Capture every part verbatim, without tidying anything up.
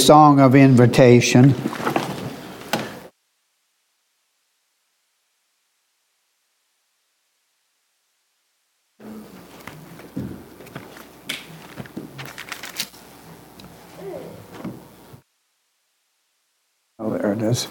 song of invitation. Oh, there it is.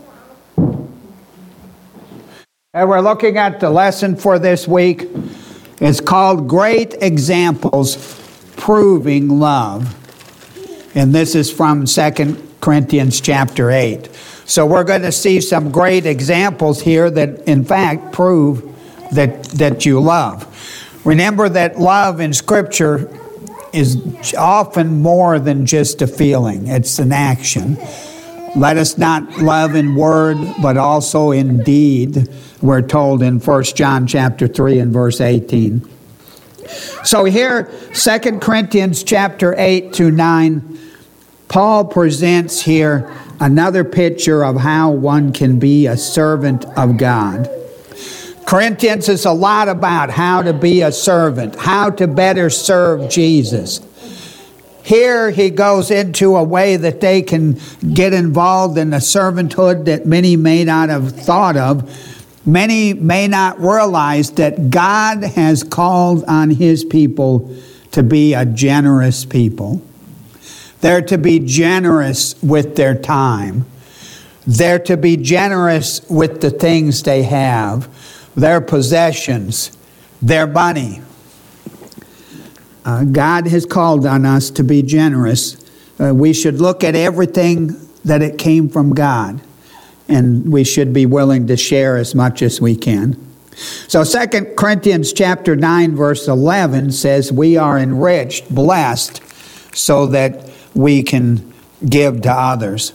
And we're looking at the lesson for this week. It's called Great Examples Proving Love. And this is from Second Corinthians chapter eight. So we're going to see some great examples here that in fact prove that, that you love. Remember that love in Scripture is often more than just a feeling. It's an action. Let us not love in word, but also in deed, we're told in First John chapter three and verse eighteen. So here, Second Corinthians chapter eight to nine, Paul presents here another picture of how one can be a servant of God. Corinthians is a lot about how to be a servant, how to better serve Jesus. Here he goes into a way that they can get involved in a servanthood that many may not have thought of. Many may not realize that God has called on His people to be a generous people. They're to be generous with their time. They're to be generous with the things they have, their possessions, their money. Uh, God has called on us to be generous. Uh, we should look at everything that it came from God, and we should be willing to share as much as we can. So Second Corinthians chapter nine verse eleven says we are enriched, blessed, so that we can give to others.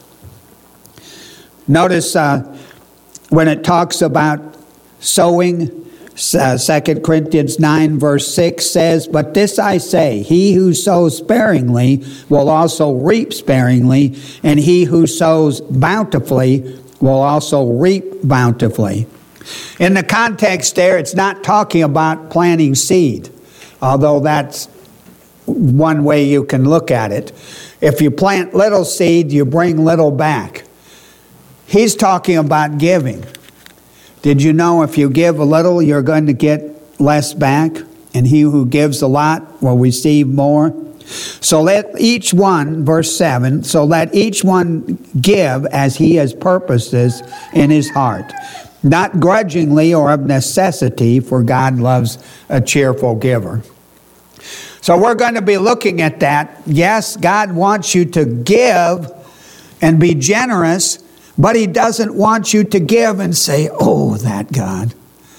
Notice uh, when it talks about sowing, Uh, Second Corinthians nine verse six says, "But this I say, he who sows sparingly will also reap sparingly, and he who sows bountifully will also reap bountifully." In the context there, it's not talking about planting seed, although that's one way you can look at it. If you plant little seed, you bring little back. He's talking about giving. Did you know if you give a little, you're going to get less back? And he who gives a lot will receive more. So let each one, verse seven, so let each one give as he has purposes in his heart, not grudgingly or of necessity, for God loves a cheerful giver. So we're going to be looking at that. Yes, God wants you to give and be generous, but He doesn't want you to give and say, "Oh, that God.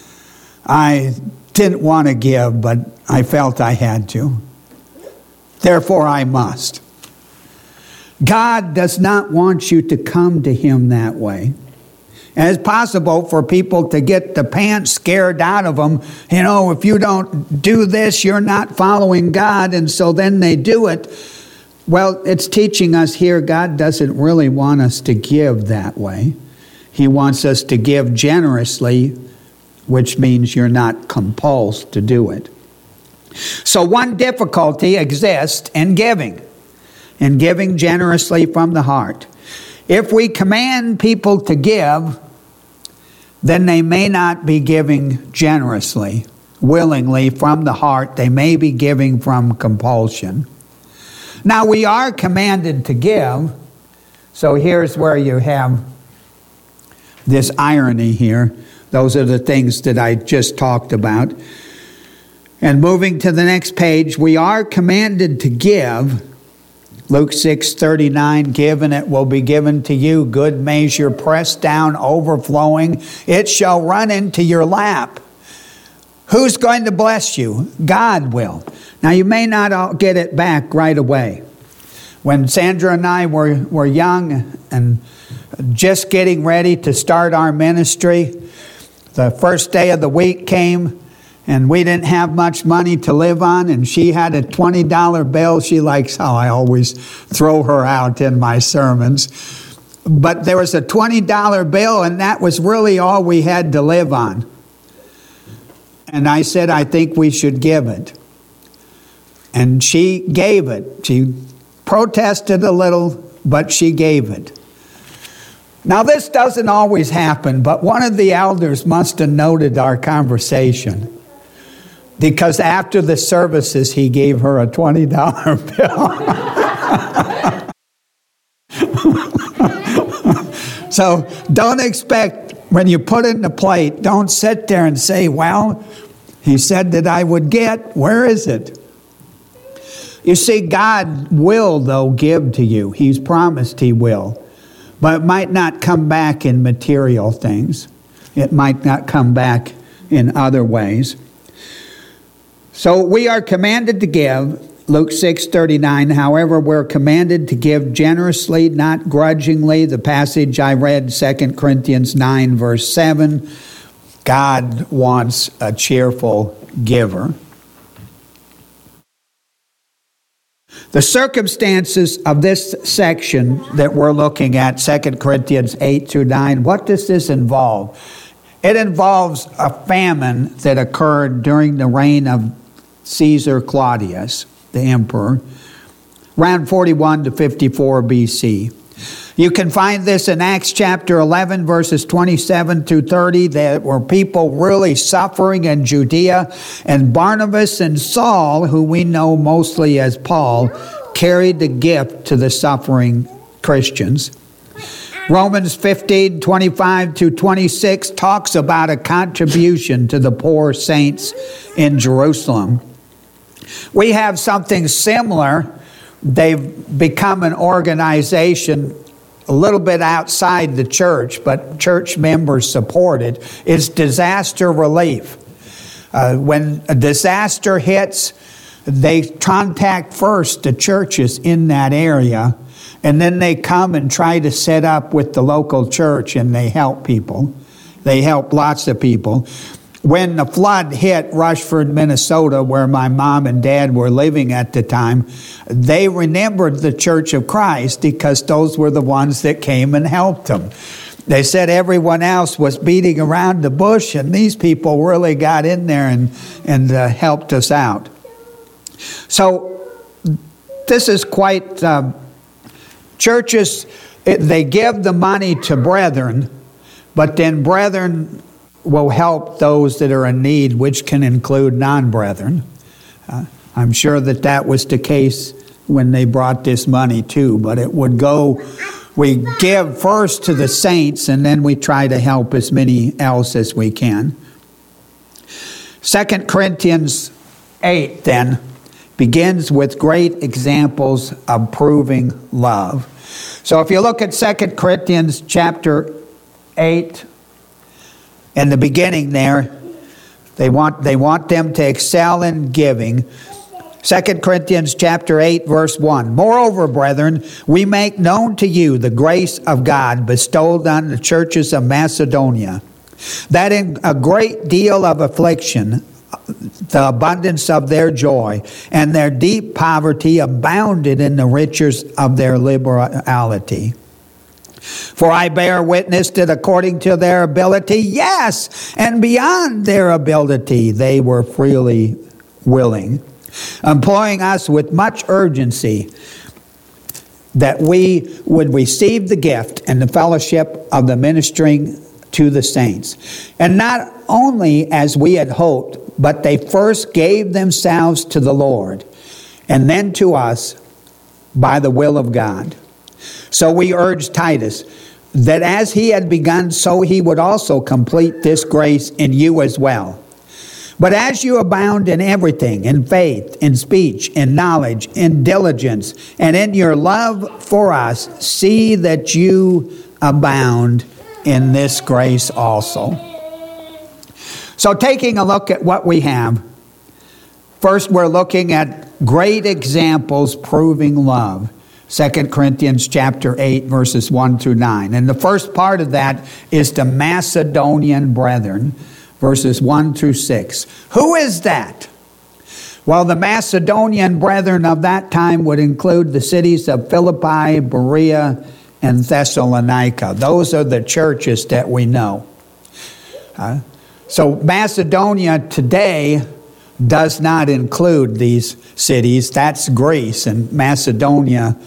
I didn't want to give, but I felt I had to. Therefore, I must." God does not want you to come to Him that way. And it's possible for people to get the pants scared out of them. You know, if you don't do this, you're not following God, and so then they do it. Well, it's teaching us here God doesn't really want us to give that way. He wants us to give generously, which means you're not compelled to do it. So one difficulty exists in giving, in giving generously from the heart. If we command people to give, then they may not be giving generously, willingly from the heart. They may be giving from compulsion. Now, we are commanded to give, so here's where you have this irony here. Those are the things that I just talked about. And moving to the next page, we are commanded to give. Luke six thirty-nine, "Give and it will be given to you, good measure, pressed down, overflowing. It shall run into your lap." Who's going to bless you? God will. Now, you may not all get it back right away. When Sandra and I were, were young and just getting ready to start our ministry, the first day of the week came, and we didn't have much money to live on, and she had a twenty dollar bill. She likes how I always throw her out in my sermons. But there was a twenty dollar bill, and that was really all we had to live on. And I said, "I think we should give it." And she gave it. She protested a little, but she gave it. Now, this doesn't always happen, but one of the elders must have noted our conversation, because after the services, he gave her a twenty dollar bill. So don't expect, when you put it in the plate, don't sit there and say, well, he said that I would get, where is it? You see, God will, though, give to you. He's promised he will. But it might not come back in material things. It might not come back in other ways. So we are commanded to give, Luke six thirty-nine. However, we're commanded to give generously, not grudgingly. The passage I read, Second Corinthians nine, verse seven. God wants a cheerful giver. The circumstances of this section that we're looking at, Second Corinthians eight through nine, what does this involve? It involves a famine that occurred during the reign of Caesar Claudius, the emperor, around forty-one to fifty-four B C. You can find this in Acts chapter eleven, verses twenty-seven through thirty. There were people really suffering in Judea, and Barnabas and Saul, who we know mostly as Paul, carried the gift to the suffering Christians. Romans fifteen, twenty-five to twenty-six talks about a contribution to the poor saints in Jerusalem. We have something similar. They've become an organization a little bit outside the church, but church members support it. It's disaster relief. Uh, when a disaster hits, they contact first the churches in that area, and then they come and try to set up with the local church, and they help people. They help lots of people. When the flood hit Rushford, Minnesota, where my mom and dad were living at the time, they remembered the Church of Christ because those were the ones that came and helped them. They said everyone else was beating around the bush, and these people really got in there and, and uh, helped us out. So this is quite... Uh, churches, it, they give the money to brethren, but then brethren will help those that are in need, which can include non-brethren. Uh, I'm sure that that was the case when they brought this money too, but it would go, we give first to the saints, and then we try to help as many else as we can. Second Corinthians eight then begins with great examples of proving love. So if you look at Second Corinthians chapter eight, in the beginning there, they want they want them to excel in giving. Second Corinthians chapter eight, verse one. Moreover, brethren, we make known to you the grace of God bestowed on the churches of Macedonia, that in a great deal of affliction, the abundance of their joy and their deep poverty abounded in the riches of their liberality. For I bear witness that according to their ability, yes, and beyond their ability, they were freely willing, employing us with much urgency, that we would receive the gift and the fellowship of the ministering to the saints. And not only as we had hoped, but they first gave themselves to the Lord, and then to us by the will of God. So we urge Titus, that as he had begun, so he would also complete this grace in you as well. But as you abound in everything, in faith, in speech, in knowledge, in diligence, and in your love for us, see that you abound in this grace also. So taking a look at what we have, first we're looking at great examples proving love. Second Corinthians chapter eight, verses one through nine. And the first part of that is the Macedonian brethren, verses one through six. Who is that? Well, the Macedonian brethren of that time would include the cities of Philippi, Berea, and Thessalonica. Those are the churches that we know. Uh, so Macedonia today does not include these cities. That's Greece, and Macedonia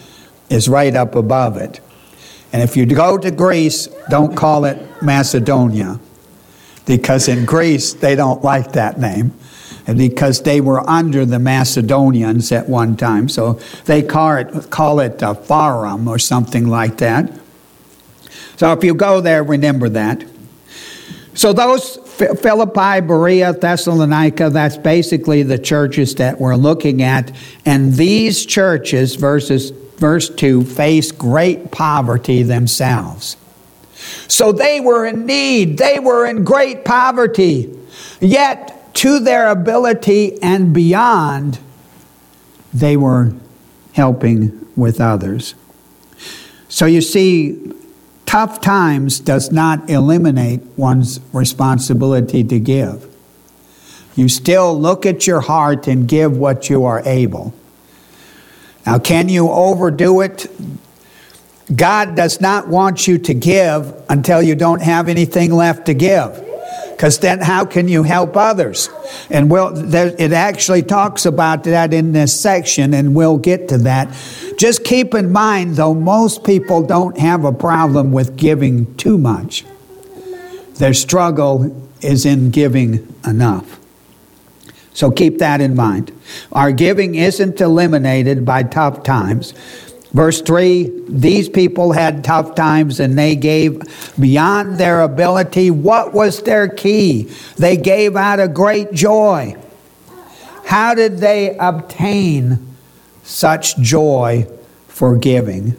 is right up above it. And if you go to Greece, don't call it Macedonia, because in Greece they don't like that name, and because they were under the Macedonians at one time. So they call it, call it uh, Farum or something like that. So if you go there, remember that. So those Philippi, Berea, Thessalonica, that's basically the churches that we're looking at. And these churches, verses, verse two, face great poverty themselves. So they were in need. They were in great poverty. Yet, to their ability and beyond, they were helping with others. So you see, tough times does not eliminate one's responsibility to give. You still look at your heart and give what you are able. Now, can you overdo it? God does not want you to give until you don't have anything left to give. Because then how can you help others? And we'll, there, it actually talks about that in this section, and we'll get to that. Just keep in mind, though, most people don't have a problem with giving too much. Their struggle is in giving enough. So keep that in mind. Our giving isn't eliminated by tough times. Verse three, these people had tough times and they gave beyond their ability. What was their key? They gave out of great joy. How did they obtain such joy for giving?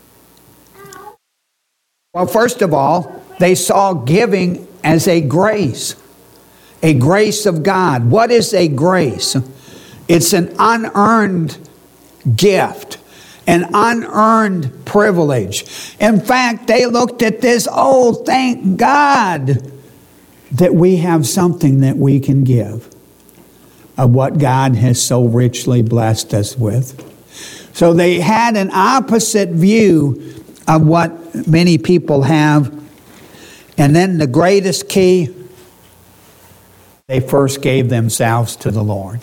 Well, first of all, they saw giving as a grace, a grace of God. What is a grace? It's an unearned gift, an unearned privilege. In fact, they looked at this, oh, thank God that we have something that we can give of what God has so richly blessed us with. So they had an opposite view of what many people have. And then the greatest key, they first gave themselves to the Lord.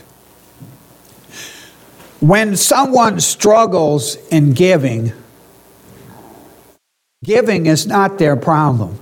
When someone struggles in giving, giving is not their problem.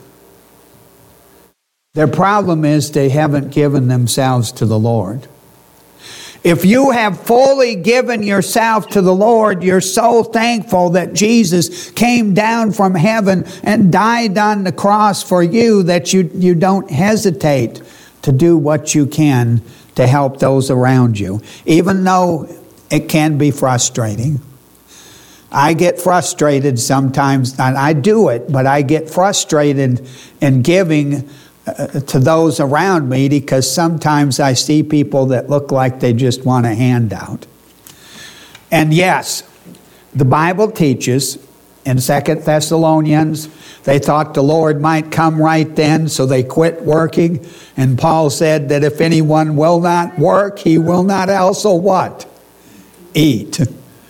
Their problem is they haven't given themselves to the Lord. If you have fully given yourself to the Lord, you're so thankful that Jesus came down from heaven and died on the cross for you that you, you don't hesitate to do what you can to help those around you, even though it can be frustrating. I get frustrated sometimes, and I do it, but I get frustrated in giving uh, to those around me because sometimes I see people that look like they just want a handout. And yes, the Bible teaches in Second Thessalonians, they thought the Lord might come right then, so they quit working. And Paul said that if anyone will not work, he will not also what? Eat.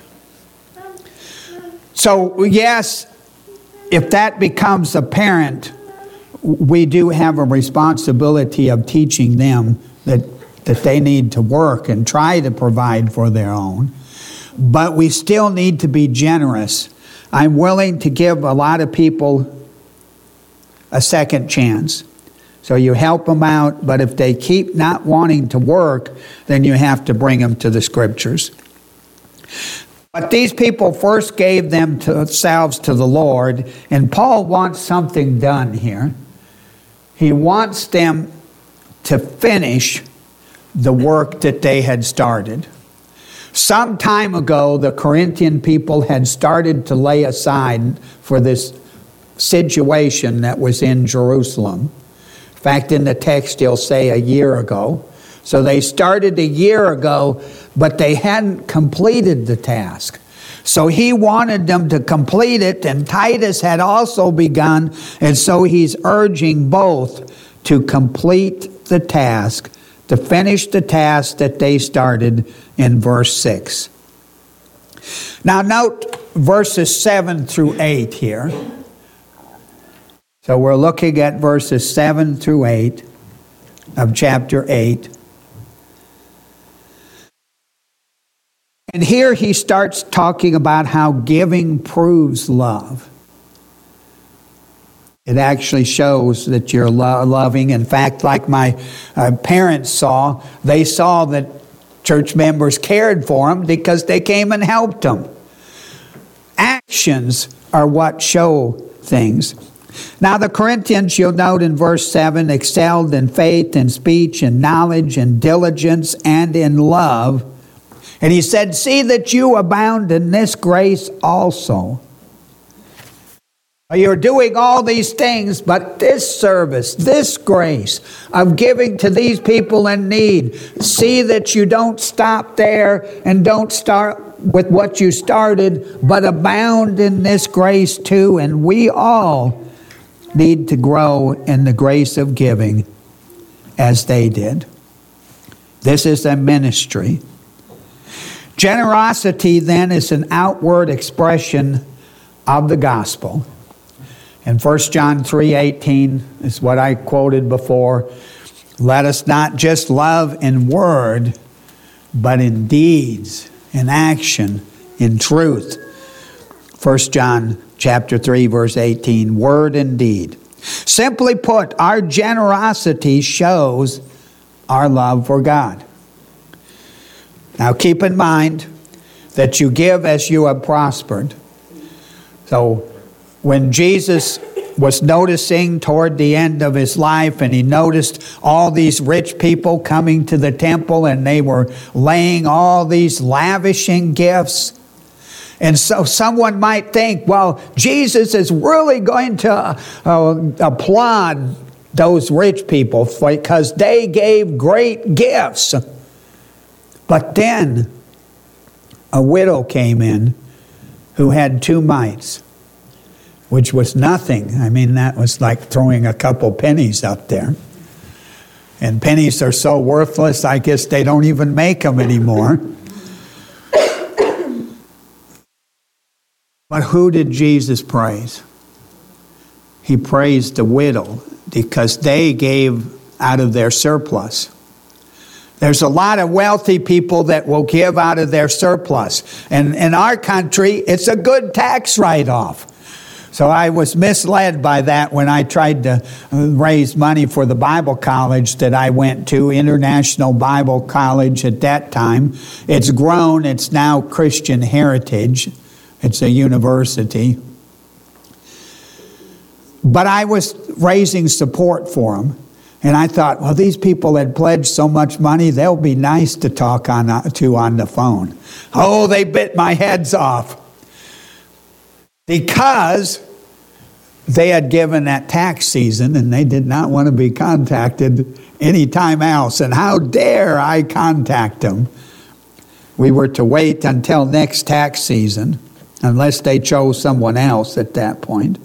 So yes, if that becomes apparent, we do have a responsibility of teaching them that, that they need to work and try to provide for their own. But we still need to be generous. I'm willing to give a lot of people a second chance. So you help them out, but if they keep not wanting to work, then you have to bring them to the Scriptures. But these people first gave themselves to the Lord, and Paul wants something done here. He wants them to finish the work that they had started. Some time ago, the Corinthian people had started to lay aside for this situation that was in Jerusalem. In fact, in the text, he'll say a year ago. So they started a year ago, but they hadn't completed the task. So he wanted them to complete it, and Titus had also begun, and so he's urging both to complete the task, to finish the task that they started in verse six. Now note verses seven through eight here. So we're looking at verses seven through eight of chapter eight. And here he starts talking about how giving proves love. It actually shows that you're lo- loving. In fact, like my uh, parents saw, they saw that church members cared for them because they came and helped them. Actions are what show things. Now the Corinthians, you'll note in verse seven, excelled in faith and speech and knowledge and diligence and in love. And he said, see that you abound in this grace also. You're doing all these things, but this service, this grace of giving to these people in need, see that you don't stop there and don't start with what you started, but abound in this grace too. And we all need to grow in the grace of giving as they did. This is a ministry. Generosity then is an outward expression of the gospel. And First John three eighteen is what I quoted before. Let us not just love in word, but in deeds, in action, in truth. First John chapter three, verse eighteen, word and deed. Simply put, our generosity shows our love for God. Now keep in mind that you give as you have prospered. So when Jesus was noticing toward the end of his life, and he noticed all these rich people coming to the temple, and they were laying all these lavishing gifts. And so someone might think, well, Jesus is really going to uh, applaud those rich people because they gave great gifts. But then a widow came in who had two mites, which was nothing. I mean, that was like throwing a couple pennies up there. And pennies are so worthless, I guess they don't even make them anymore. But who did Jesus praise? He praised the widow because they gave out of their surplus. There's a lot of wealthy people that will give out of their surplus. And in our country, it's a good tax write-off. So I was misled by that when I tried to raise money for the Bible college that I went to, International Bible College at that time. It's grown. It's now Christian Heritage. It's a university. But I was raising support for them. And I thought, well, these people had pledged so much money, they'll be nice to talk on, uh, to on the phone. Oh, they bit my heads off. Because they had given that tax season and they did not want to be contacted any time else. And how dare I contact them? We were to wait until next tax season, unless they chose someone else at that point.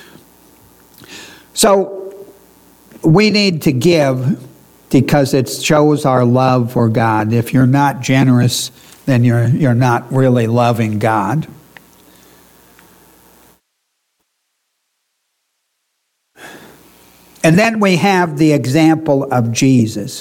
So we need to give because it shows our love for God. If you're not generous, then you're you're not really loving God. And then we have the example of Jesus.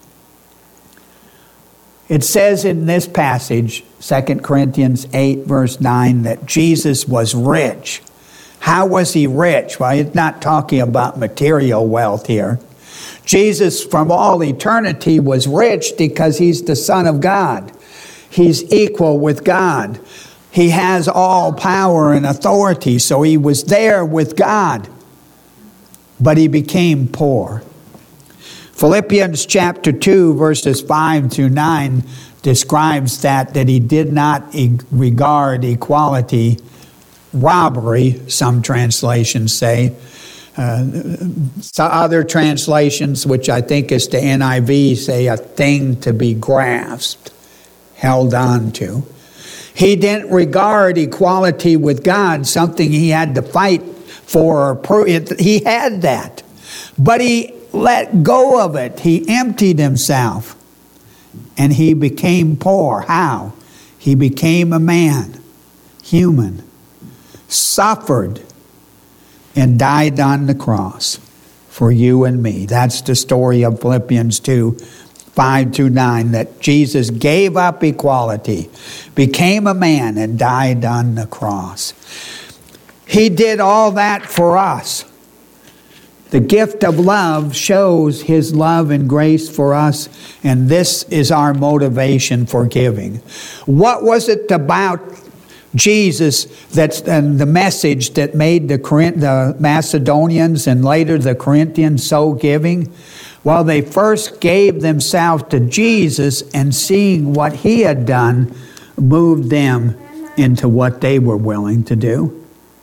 It says in this passage, Second Corinthians eight, verse nine, that Jesus was rich. How was he rich? Well, he's not talking about material wealth here. Jesus, from all eternity, was rich because he's the Son of God. He's equal with God. He has all power and authority, so he was there with God. But he became poor. Philippians chapter two, verses five through nine describes that, that he did not e- regard equality robbery, some translations say. Uh, other translations, which I think is the N I V, say a thing to be grasped, held on to. He didn't regard equality with God something he had to fight for or prove. He had that. But he let go of it. He emptied himself. And he became poor. How? He became a man, human, suffered, and died on the cross for you and me. That's the story of Philippians two, five to nine, that Jesus gave up equality, became a man, and died on the cross. He did all that for us. The gift of love shows His love and grace for us, and this is our motivation for giving. What was it about Jesus that's and the message that made the, the Macedonians and later the Corinthians so giving? Well, they first gave themselves to Jesus, and seeing what He had done moved them into what they were willing to do.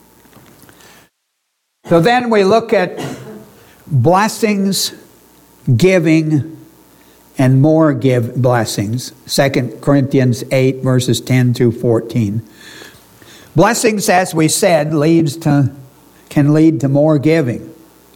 So then we look at blessings, giving, and more give blessings. Second Corinthians eight, verses ten through fourteen. Blessings, as we said, leads to can lead to more giving.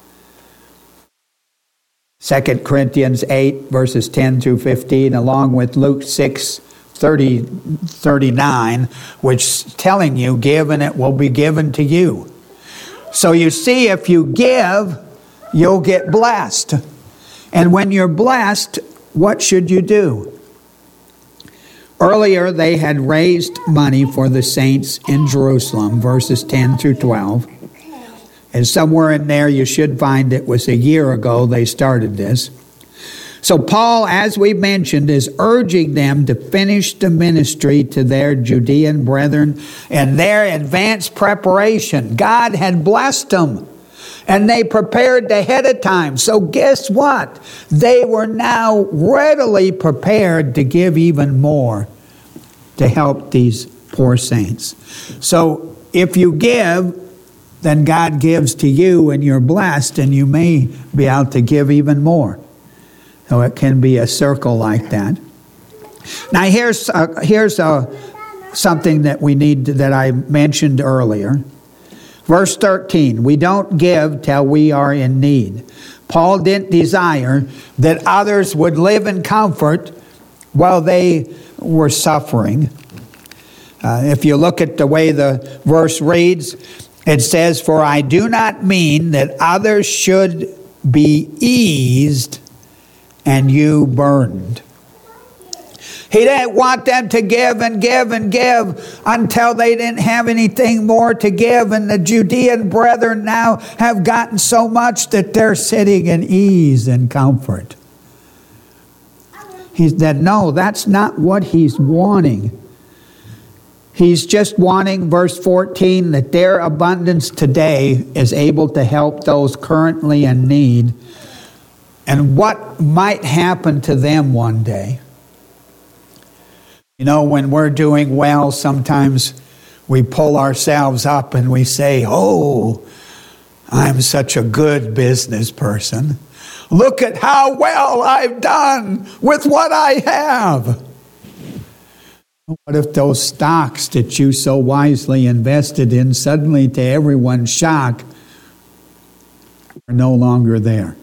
Second Corinthians eight, verses ten through fifteen, along with Luke six, thirty, thirty-nine, which is telling you, give and it will be given to you. So you see, if you give, you'll get blessed. And when you're blessed, what should you do? Earlier, they had raised money for the saints in Jerusalem, verses ten through twelve. And somewhere in there, you should find it was a year ago they started this. So Paul, as we mentioned, is urging them to finish the ministry to their Judean brethren and their advanced preparation. God had blessed them, and they prepared ahead of time. So guess what? They were now readily prepared to give even more to help these poor saints. So if you give, then God gives to you, and you're blessed, and you may be able to give even more. So it can be a circle like that. Now here's uh, here's uh, something that we need to, that I mentioned earlier. Verse thirteen, we don't give till we are in need. Paul didn't desire that others would live in comfort while they were suffering. Uh, if you look at the way the verse reads, it says, "For I do not mean that others should be eased and you burdened." He didn't want them to give and give and give until they didn't have anything more to give. And the Judean brethren now have gotten so much that they're sitting in ease and comfort. He said, no, that's not what he's wanting. He's just wanting, verse fourteen, that their abundance today is able to help those currently in need, and what might happen to them one day. You know, when we're doing well, sometimes we pull ourselves up and we say, oh, I'm such a good business person. Look at how well I've done with what I have. What if those stocks that you so wisely invested in, suddenly to everyone's shock, are no longer there?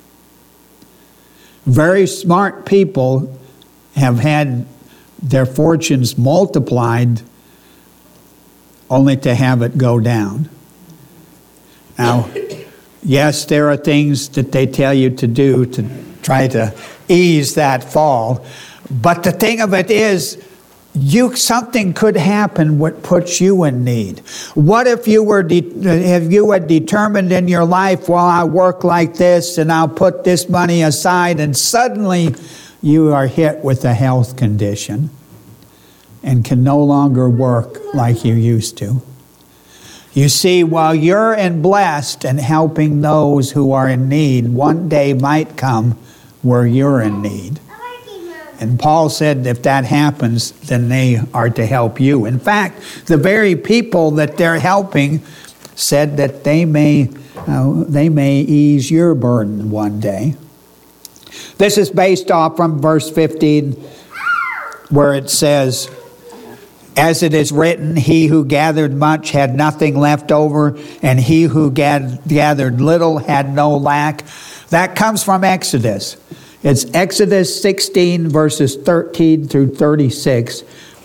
Very smart people have had their fortunes multiplied only to have it go down. Now, yes, there are things that they tell you to do to try to ease that fall, but the thing of it is, You something could happen what puts you in need. What if you were de- if you had determined in your life, well, I work like this and I'll put this money aside, and suddenly you are hit with a health condition and can no longer work like you used to. You see, while you're in blessed and helping those who are in need, one day might come where you're in need. And Paul said if that happens, then they are to help you. In fact, the very people that they're helping said that they may, uh, they may ease your burden one day. This is based off from verse fifteen, where it says, as it is written, he who gathered much had nothing left over, and he who gathered little had no lack. That comes from Exodus. It's Exodus sixteen, verses thirteen through thirty-six,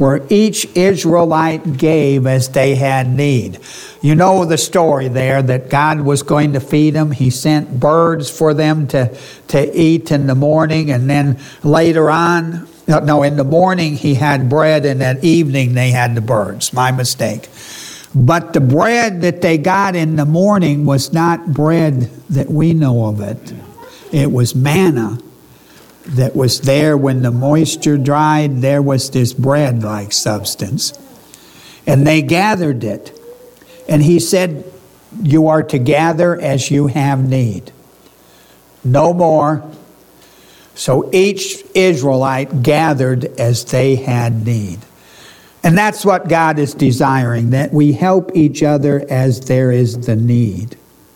where each Israelite gave as they had need. You know the story there, that God was going to feed them. He sent birds for them to, to eat in the morning, and then later on, no, in the morning he had bread, and at evening they had the birds. My mistake. But the bread that they got in the morning was not bread that we know of it. It was manna that was there when the moisture dried. There was this bread-like substance. And they gathered it. And he said, you are to gather as you have need. No more. So each Israelite gathered as they had need. And that's what God is desiring, that we help each other as there is the need.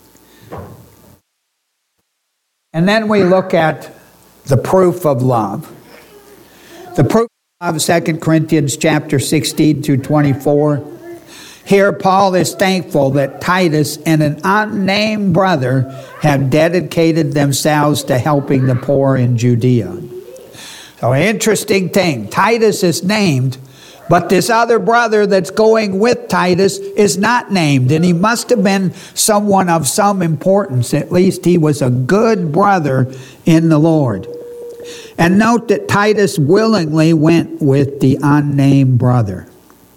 And then we look at the proof of love. The proof of Second Corinthians chapter sixteen through twenty-four. Here Paul is thankful that Titus and an unnamed brother have dedicated themselves to helping the poor in Judea. So interesting thing, Titus is named, but this other brother that's going with Titus is not named, and he must have been someone of some importance. At least he was a good brother in the Lord. And note that Titus willingly went with the unnamed brother.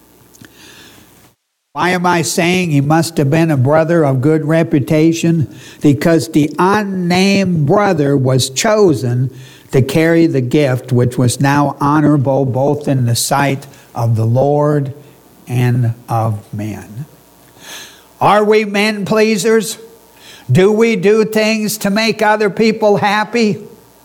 Why am I saying he must have been a brother of good reputation? Because the unnamed brother was chosen to carry the gift, which was now honorable both in the sight of the Lord and of men. Are we men pleasers? Do we do things to make other people happy?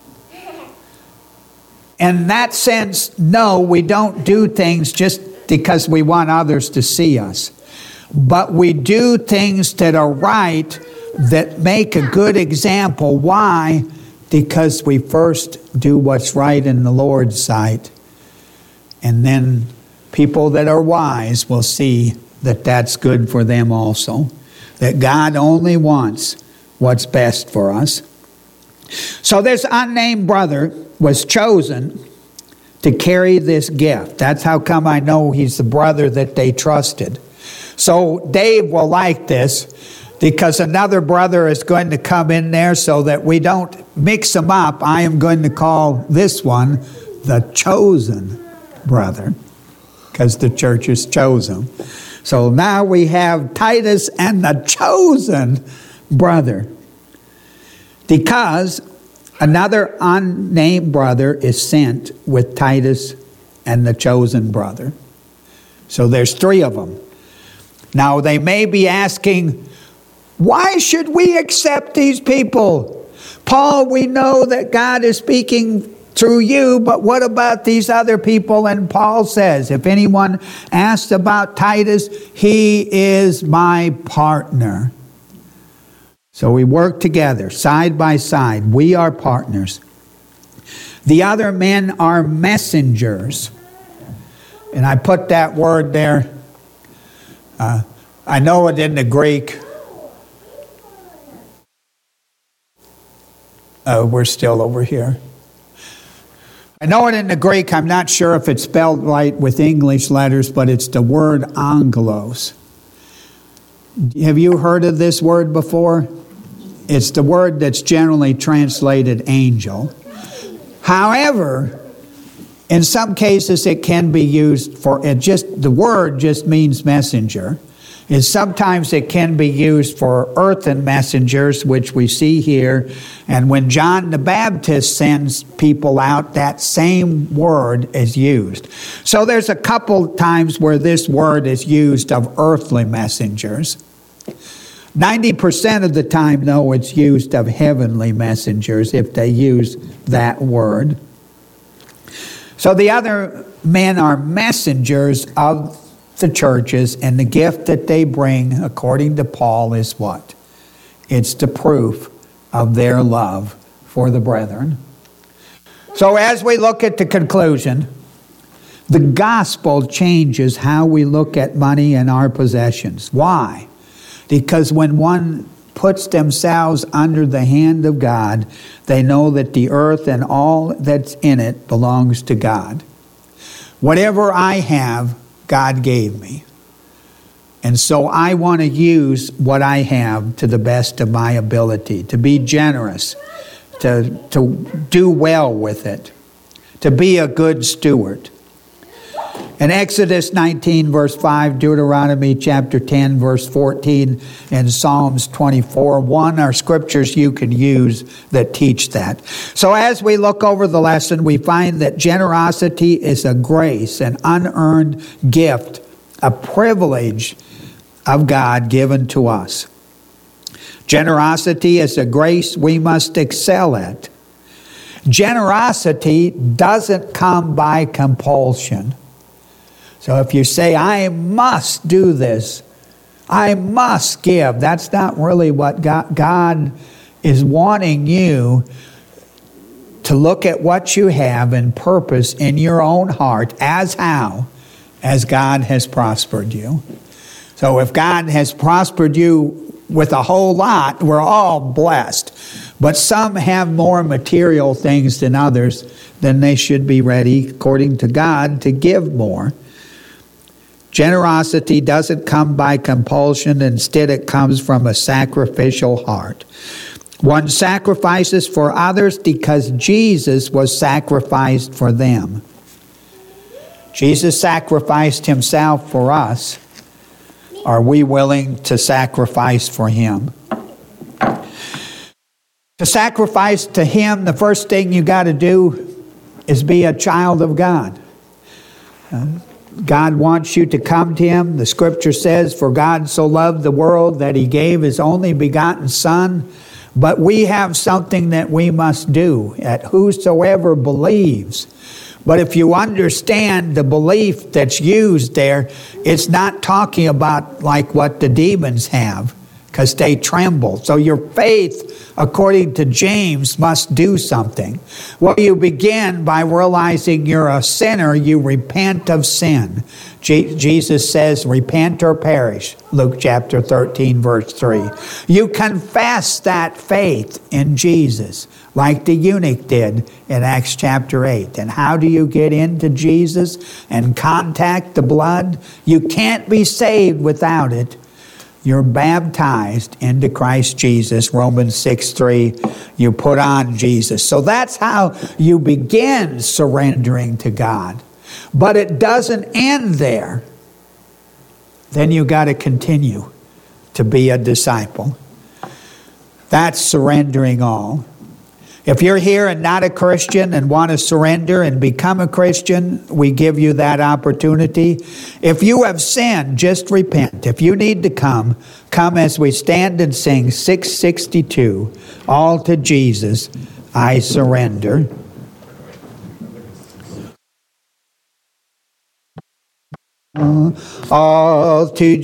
In that sense, no, we don't do things just because we want others to see us. But we do things that are right, that make a good example. Why? Because we first do what's right in the Lord's sight. And then people that are wise will see that that's good for them also. That God only wants what's best for us. So this unnamed brother was chosen to carry this gift. That's how come I know he's the brother that they trusted. So Dave will like this, because another brother is going to come in there, so that we don't mix them up. I am going to call this one the chosen brother, because the church is chosen. So now we have Titus and the chosen brother, because another unnamed brother is sent with Titus and the chosen brother. So there's three of them. Now they may be asking, why should we accept these people? Paul, we know that God is speaking through you, but what about these other people? And Paul says, if anyone asks about Titus, he is my partner. So we work together, side by side. We are partners. The other men are messengers. And I put that word there. Uh, I know it in the Greek. Uh, we're still over here. I know it in the Greek. I'm not sure if it's spelled right with English letters, but it's the word angelos. Have you heard of this word before? It's the word that's generally translated angel. However, in some cases it can be used for, it just, the word just means messenger. And sometimes it can be used for earthen messengers, which we see here. And when John the Baptist sends people out, that same word is used. So there's a couple times where this word is used of earthly messengers. ninety percent of the time, though, it's used of heavenly messengers if they use that word. So the other men are messengers of the churches, and the gift that they bring, according to Paul, is what? It's the proof of their love for the brethren. So as we look at the conclusion, the gospel changes how we look at money and our possessions. Why? Because when one puts themselves under the hand of God, they know that the earth and all that's in it belongs to God. Whatever I have, God gave me. And so I want to use what I have to the best of my ability, to be generous, to, to do well with it, to be a good steward. In Exodus nineteen, verse five, Deuteronomy chapter ten, verse fourteen, and Psalms twenty-four, one are scriptures you can use that teach that. So as we look over the lesson, we find that generosity is a grace, an unearned gift, a privilege of God given to us. Generosity is a grace we must excel at. Generosity doesn't come by compulsion. So if you say, I must do this, I must give, that's not really what God, God is wanting you to look at what you have and purpose in your own heart as how? As God has prospered you. So if God has prospered you with a whole lot, we're all blessed. But some have more material things than others, then they should be ready, according to God, to give more. Generosity doesn't come by compulsion. Instead, it comes from a sacrificial heart. One sacrifices for others because Jesus was sacrificed for them. Jesus sacrificed himself for us. Are we willing to sacrifice for him? To sacrifice to him, the first thing you got to do is be a child of God. Uh, God wants you to come to him. The scripture says, for God so loved the world that he gave his only begotten Son. But we have something that we must do, that whosoever believes. But if you understand the belief that's used there, it's not talking about like what the demons have, because they tremble. So your faith, according to James, must do something. Well, you begin by realizing you're a sinner. You repent of sin. Je- Jesus says, repent or perish. Luke chapter thirteen, verse three. You confess that faith in Jesus, like the eunuch did in Acts chapter eight. And how do you get into Jesus and contact the blood? You can't be saved without it. You're baptized into Christ Jesus, Romans six three. You put on Jesus. So that's how you begin surrendering to God. But it doesn't end there. Then you got to continue to be a disciple. That's surrendering all. If you're here and not a Christian and want to surrender and become a Christian, we give you that opportunity. If you have sinned, just repent. If you need to come, come as we stand and sing six sixty-two, All to Jesus I Surrender. All to